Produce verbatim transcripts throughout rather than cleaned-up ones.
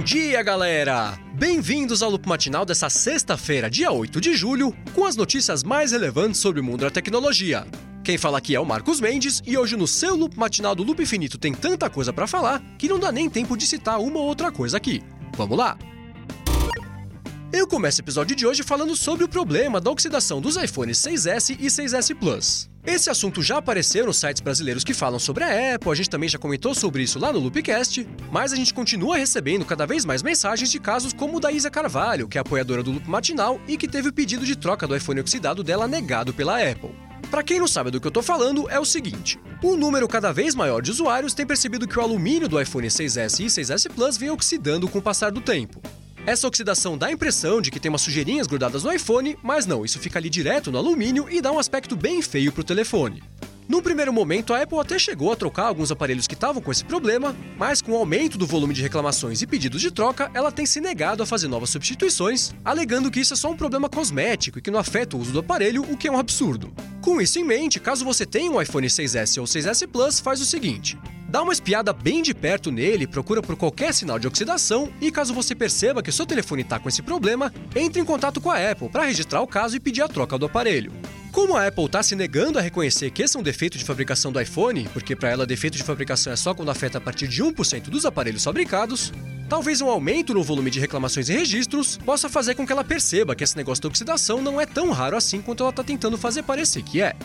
dia, galera! Bem-vindos ao Loop Matinal dessa sexta-feira, dia oito de julho, com as notícias mais relevantes sobre o mundo da tecnologia. Quem fala aqui é o Marcos Mendes, e hoje no seu Loop Matinal do Loop Infinito tem tanta coisa pra falar que não dá nem tempo de citar uma ou outra coisa aqui. Vamos lá! Eu começo o episódio de hoje falando sobre o problema da oxidação dos iPhones seis S e seis S Plus. Esse assunto já apareceu nos sites brasileiros que falam sobre a Apple, a gente também já comentou sobre isso lá no Loopcast, mas a gente continua recebendo cada vez mais mensagens de casos como o da Isa Carvalho, que é apoiadora do Loop Matinal e que teve o pedido de troca do iPhone oxidado dela negado pela Apple. Pra quem não sabe do que eu tô falando, é o seguinte: um número cada vez maior de usuários tem percebido que o alumínio do iPhone seis S e seis S Plus vem oxidando com o passar do tempo. Essa oxidação dá a impressão de que tem umas sujeirinhas grudadas no iPhone, mas não, isso fica ali direto no alumínio e dá um aspecto bem feio pro telefone. Num primeiro momento, a Apple até chegou a trocar alguns aparelhos que estavam com esse problema, mas com o aumento do volume de reclamações e pedidos de troca, ela tem se negado a fazer novas substituições, alegando que isso é só um problema cosmético e que não afeta o uso do aparelho, o que é um absurdo. Com isso em mente, caso você tenha um iPhone seis S ou seis S Plus, faz o seguinte: dá uma espiada bem de perto nele, procura por qualquer sinal de oxidação e caso você perceba que o seu telefone está com esse problema, entre em contato com a Apple para registrar o caso e pedir a troca do aparelho. Como a Apple está se negando a reconhecer que esse é um defeito de fabricação do iPhone, porque para ela defeito de fabricação é só quando afeta a partir de um por cento dos aparelhos fabricados, talvez um aumento no volume de reclamações e registros possa fazer com que ela perceba que esse negócio da oxidação não é tão raro assim quanto ela está tentando fazer parecer que é.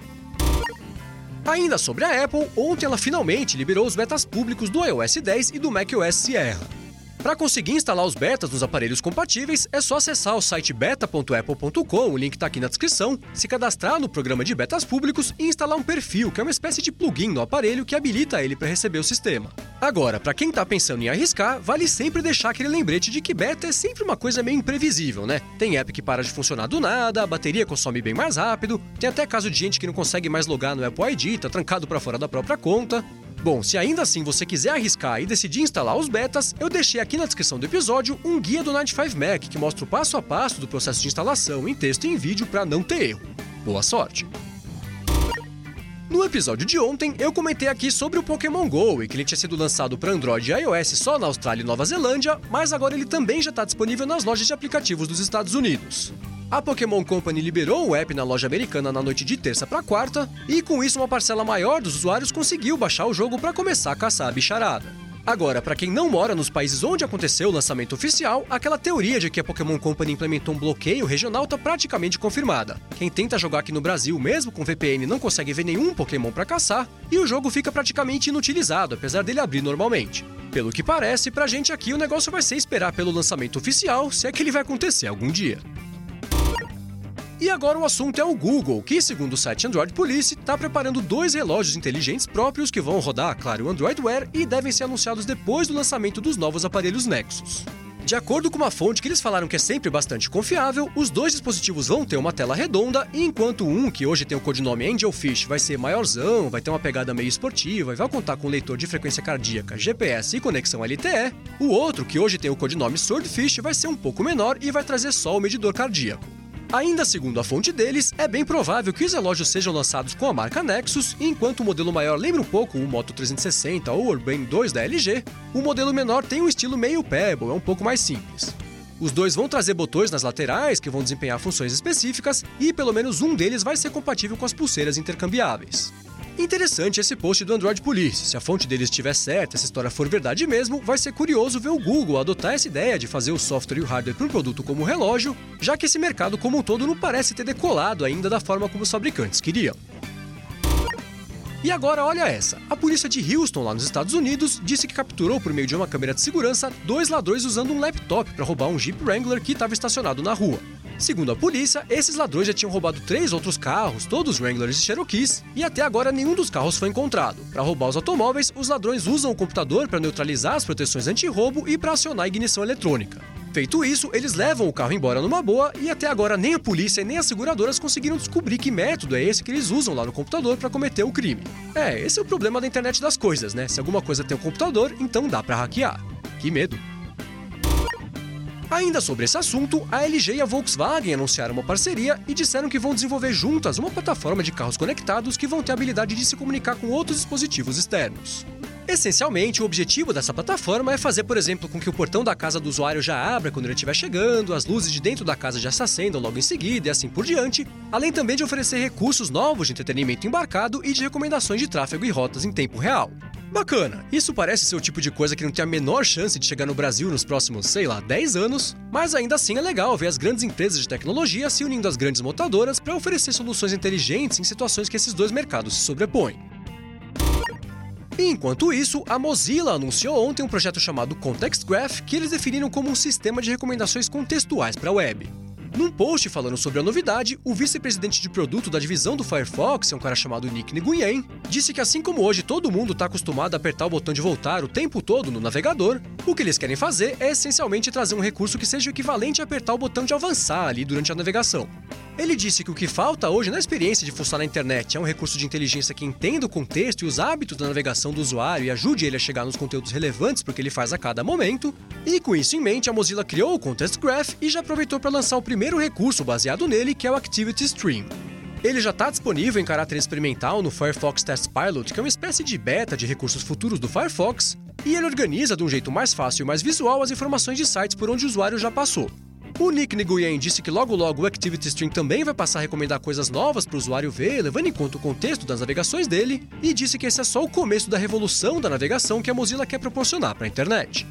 Ainda sobre a Apple, ontem ela finalmente liberou os betas públicos do iOS dez e do macOS Sierra. Para conseguir instalar os betas nos aparelhos compatíveis, é só acessar o site beta ponto apple ponto com, o link está aqui na descrição, se cadastrar no programa de betas públicos e instalar um perfil, que é uma espécie de plugin no aparelho que habilita ele para receber o sistema. Agora, para quem está pensando em arriscar, vale sempre deixar aquele lembrete de que beta é sempre uma coisa meio imprevisível, né? Tem app que para de funcionar do nada, a bateria consome bem mais rápido, tem até caso de gente que não consegue mais logar no Apple I D, tá trancado para fora da própria conta. Bom, se ainda assim você quiser arriscar e decidir instalar os betas, eu deixei aqui na descrição do episódio um guia do noventa e cinco Mac que mostra o passo a passo do processo de instalação em texto e em vídeo para não ter erro. Boa sorte! No episódio de ontem, eu comentei aqui sobre o Pokémon Go e que ele tinha sido lançado para Android e iOS só na Austrália e Nova Zelândia, mas agora ele também já está disponível nas lojas de aplicativos dos Estados Unidos. A Pokémon Company liberou o app na loja americana na noite de terça para quarta, e com isso uma parcela maior dos usuários conseguiu baixar o jogo para começar a caçar a bicharada. Agora, para quem não mora nos países onde aconteceu o lançamento oficial, aquela teoria de que a Pokémon Company implementou um bloqueio regional está praticamente confirmada. Quem tenta jogar aqui no Brasil, mesmo com V P N, não consegue ver nenhum Pokémon para caçar, e o jogo fica praticamente inutilizado, apesar dele abrir normalmente. Pelo que parece, pra gente aqui o negócio vai ser esperar pelo lançamento oficial, se é que ele vai acontecer algum dia. E agora o assunto é o Google, que, segundo o site Android Police, está preparando dois relógios inteligentes próprios que vão rodar, claro, o Android Wear e devem ser anunciados depois do lançamento dos novos aparelhos Nexus. De acordo com uma fonte que eles falaram que é sempre bastante confiável, os dois dispositivos vão ter uma tela redonda, e enquanto um, que hoje tem o codinome Angelfish, vai ser maiorzão, vai ter uma pegada meio esportiva e vai contar com leitor de frequência cardíaca, G P S e conexão L T E, o outro, que hoje tem o codinome Swordfish, vai ser um pouco menor e vai trazer só o medidor cardíaco. Ainda segundo a fonte deles, é bem provável que os relógios sejam lançados com a marca Nexus, e enquanto o modelo maior lembra um pouco o Moto trezentos e sessenta ou o Urbane dois da L G, o modelo menor tem um estilo meio Pebble, é um pouco mais simples. Os dois vão trazer botões nas laterais que vão desempenhar funções específicas, e pelo menos um deles vai ser compatível com as pulseiras intercambiáveis. Interessante esse post do Android Police. Se a fonte deles estiver certa, essa história for verdade mesmo, vai ser curioso ver o Google adotar essa ideia de fazer o software e o hardware para um produto como o relógio, já que esse mercado como um todo não parece ter decolado ainda da forma como os fabricantes queriam. E agora olha essa, a polícia de Houston, lá nos Estados Unidos, disse que capturou por meio de uma câmera de segurança dois ladrões usando um laptop para roubar um Jeep Wrangler que estava estacionado na rua. Segundo a polícia, esses ladrões já tinham roubado três outros carros, todos Wranglers e Cherokees, e até agora nenhum dos carros foi encontrado. Para roubar os automóveis, os ladrões usam o computador para neutralizar as proteções anti-roubo e para acionar a ignição eletrônica. Feito isso, eles levam o carro embora numa boa, e até agora nem a polícia nem as seguradoras conseguiram descobrir que método é esse que eles usam lá no computador para cometer o crime. É, esse é o problema da internet das coisas, né? Se alguma coisa tem um computador, então dá para hackear. Que medo! Ainda sobre esse assunto, a L G e a Volkswagen anunciaram uma parceria e disseram que vão desenvolver juntas uma plataforma de carros conectados que vão ter a habilidade de se comunicar com outros dispositivos externos. Essencialmente, o objetivo dessa plataforma é fazer, por exemplo, com que o portão da casa do usuário já abra quando ele estiver chegando, as luzes de dentro da casa já se acendam logo em seguida e assim por diante, além também de oferecer recursos novos de entretenimento embarcado e de recomendações de tráfego e rotas em tempo real. Bacana, isso parece ser o tipo de coisa que não tem a menor chance de chegar no Brasil nos próximos, sei lá, dez anos, mas ainda assim é legal ver as grandes empresas de tecnologia se unindo às grandes montadoras para oferecer soluções inteligentes em situações que esses dois mercados se sobrepõem. Enquanto isso, a Mozilla anunciou ontem um projeto chamado Context Graph, que eles definiram como um sistema de recomendações contextuais para a web. Num post falando sobre a novidade, o vice-presidente de produto da divisão do Firefox, é um cara chamado Nick Nguyen, disse que assim como hoje todo mundo está acostumado a apertar o botão de voltar o tempo todo no navegador, o que eles querem fazer é essencialmente trazer um recurso que seja o equivalente a apertar o botão de avançar ali durante a navegação. Ele disse que o que falta hoje na experiência de fuçar na internet é um recurso de inteligência que entenda o contexto e os hábitos da navegação do usuário e ajude ele a chegar nos conteúdos relevantes para o que ele faz a cada momento, e com isso em mente a Mozilla criou o Context Graph e já aproveitou para lançar o primeiro recurso baseado nele, que é o Activity Stream. Ele já está disponível em caráter experimental no Firefox Test Pilot, que é uma espécie de beta de recursos futuros do Firefox, e ele organiza de um jeito mais fácil e mais visual as informações de sites por onde o usuário já passou. O Nick Nguyen disse que logo logo o Activity Stream também vai passar a recomendar coisas novas para o usuário ver, levando em conta o contexto das navegações dele, e disse que esse é só o começo da revolução da navegação que a Mozilla quer proporcionar para a internet.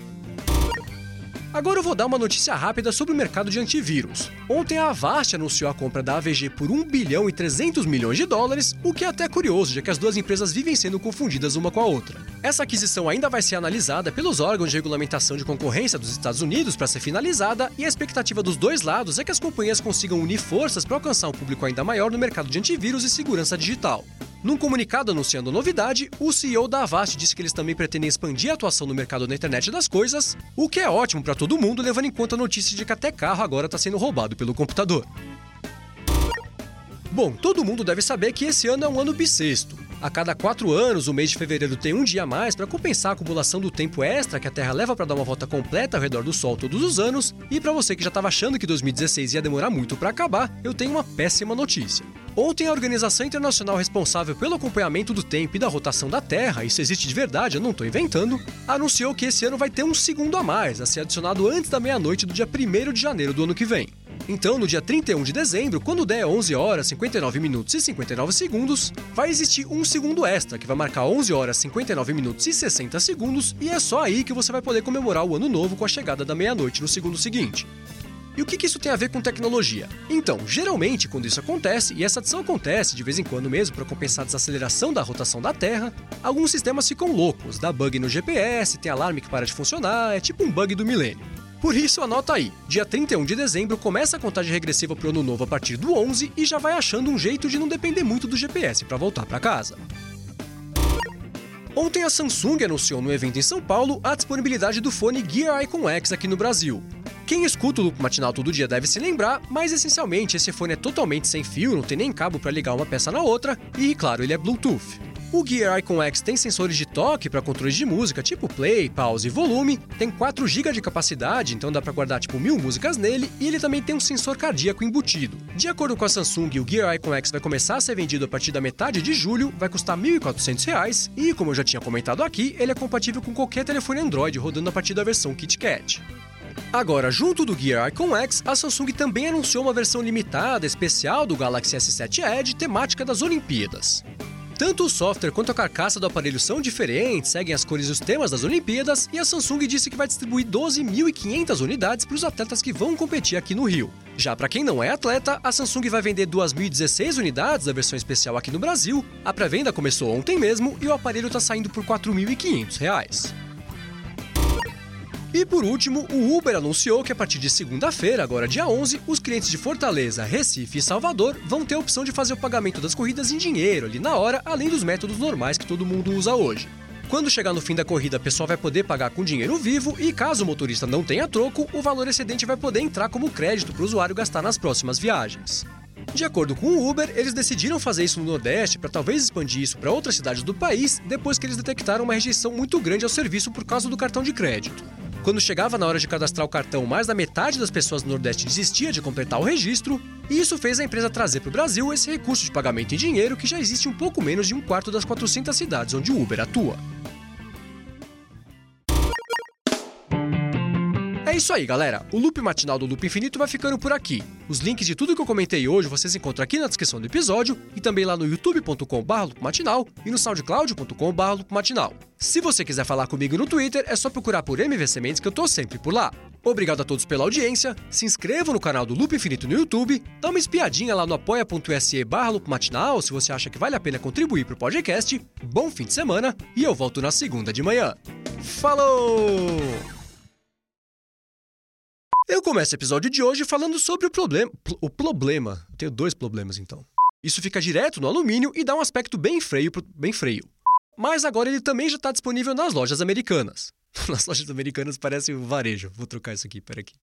Agora eu vou dar uma notícia rápida sobre o mercado de antivírus. Ontem a Avast anunciou a compra da A V G por um bilhão e trezentos milhões de dólares, o que é até curioso, já que as duas empresas vivem sendo confundidas uma com a outra. Essa aquisição ainda vai ser analisada pelos órgãos de regulamentação de concorrência dos Estados Unidos para ser finalizada, e a expectativa dos dois lados é que as companhias consigam unir forças para alcançar um público ainda maior no mercado de antivírus e segurança digital. Num comunicado anunciando a novidade, o C E O da Avast disse que eles também pretendem expandir a atuação no mercado da internet das coisas, o que é ótimo para todo mundo, levando em conta a notícia de que até carro agora está sendo roubado pelo computador. Bom, todo mundo deve saber que esse ano é um ano bissexto. A cada quatro anos, o mês de fevereiro tem um dia a mais para compensar a acumulação do tempo extra que a Terra leva para dar uma volta completa ao redor do Sol todos os anos, e para você que já estava achando que dois mil e dezesseis ia demorar muito para acabar, eu tenho uma péssima notícia. Ontem, a organização internacional responsável pelo acompanhamento do tempo e da rotação da Terra, isso existe de verdade, eu não estou inventando, anunciou que esse ano vai ter um segundo a mais, a ser adicionado antes da meia-noite do dia primeiro de janeiro do ano que vem. Então, no dia trinta e um de dezembro, quando der onze horas, cinquenta e nove minutos e cinquenta e nove segundos, vai existir um segundo extra, que vai marcar onze horas, cinquenta e nove minutos e sessenta segundos, e é só aí que você vai poder comemorar o ano novo com a chegada da meia-noite no segundo seguinte. E o que isso tem a ver com tecnologia? Então, geralmente, quando isso acontece, e essa adição acontece de vez em quando mesmo para compensar a desaceleração da rotação da Terra, alguns sistemas ficam loucos, dá bug no G P S, tem alarme que para de funcionar, é tipo um bug do milênio. Por isso, anota aí, dia trinta e um de dezembro começa a contagem regressiva para o ano novo a partir do onze e já vai achando um jeito de não depender muito do G P S para voltar para casa. Ontem a Samsung anunciou no evento em São Paulo a disponibilidade do fone Gear Icon X aqui no Brasil. Quem escuta o Loop Matinal todo dia deve se lembrar, mas essencialmente esse fone é totalmente sem fio, não tem nem cabo para ligar uma peça na outra e, claro, ele é Bluetooth. O Gear Icon X tem sensores de toque para controles de música, tipo play, pause e volume, tem quatro gigas de capacidade, então dá para guardar tipo mil músicas nele, e ele também tem um sensor cardíaco embutido. De acordo com a Samsung, o Gear Icon X vai começar a ser vendido a partir da metade de julho, vai custar mil e quatrocentos reais, e como eu já tinha comentado aqui, ele é compatível com qualquer telefone Android rodando a partir da versão KitKat. Agora, junto do Gear Icon X, a Samsung também anunciou uma versão limitada, especial do Galaxy S sete Edge, temática das Olimpíadas. Tanto o software quanto a carcaça do aparelho são diferentes, seguem as cores e os temas das Olimpíadas, e a Samsung disse que vai distribuir doze mil e quinhentas unidades para os atletas que vão competir aqui no Rio. Já para quem não é atleta, a Samsung vai vender duas mil e dezesseis unidades da versão especial aqui no Brasil, a pré-venda começou ontem mesmo e o aparelho está saindo por quatro mil e quinhentos reais. E por último, o Uber anunciou que a partir de segunda-feira, agora dia onze, os clientes de Fortaleza, Recife e Salvador vão ter a opção de fazer o pagamento das corridas em dinheiro ali na hora, além dos métodos normais que todo mundo usa hoje. Quando chegar no fim da corrida, a pessoa vai poder pagar com dinheiro vivo e, caso o motorista não tenha troco, o valor excedente vai poder entrar como crédito para o usuário gastar nas próximas viagens. De acordo com o Uber, eles decidiram fazer isso no Nordeste para talvez expandir isso para outras cidades do país, depois que eles detectaram uma rejeição muito grande ao serviço por causa do cartão de crédito. Quando chegava na hora de cadastrar o cartão, mais da metade das pessoas do Nordeste desistia de completar o registro, e isso fez a empresa trazer para o Brasil esse recurso de pagamento em dinheiro que já existe um pouco menos de um quarto das quatrocentas cidades onde o Uber atua. isso aí, galera. O Loop Matinal do Loop Infinito vai ficando por aqui. Os links de tudo que eu comentei hoje vocês encontram aqui na descrição do episódio e também lá no youtube ponto com barra loop matinal e no soundcloud ponto com barra loop matinal. Se você quiser falar comigo no Twitter, é só procurar por M V C Mendes que eu tô sempre por lá. Obrigado a todos pela audiência, se inscrevam no canal do Loop Infinito no YouTube, dá uma espiadinha lá no apoia.se barra loop matinal se você acha que vale a pena contribuir pro podcast. Bom fim de semana e eu volto na segunda de manhã. Falou! Eu começo o episódio de hoje falando sobre o problema... O problema. Eu tenho dois problemas, então. Isso fica direto no alumínio e dá um aspecto bem feio, pro... bem feio. Mas agora ele também já está disponível nas lojas americanas. Nas lojas americanas parece um varejo. Vou trocar isso aqui, pera aqui.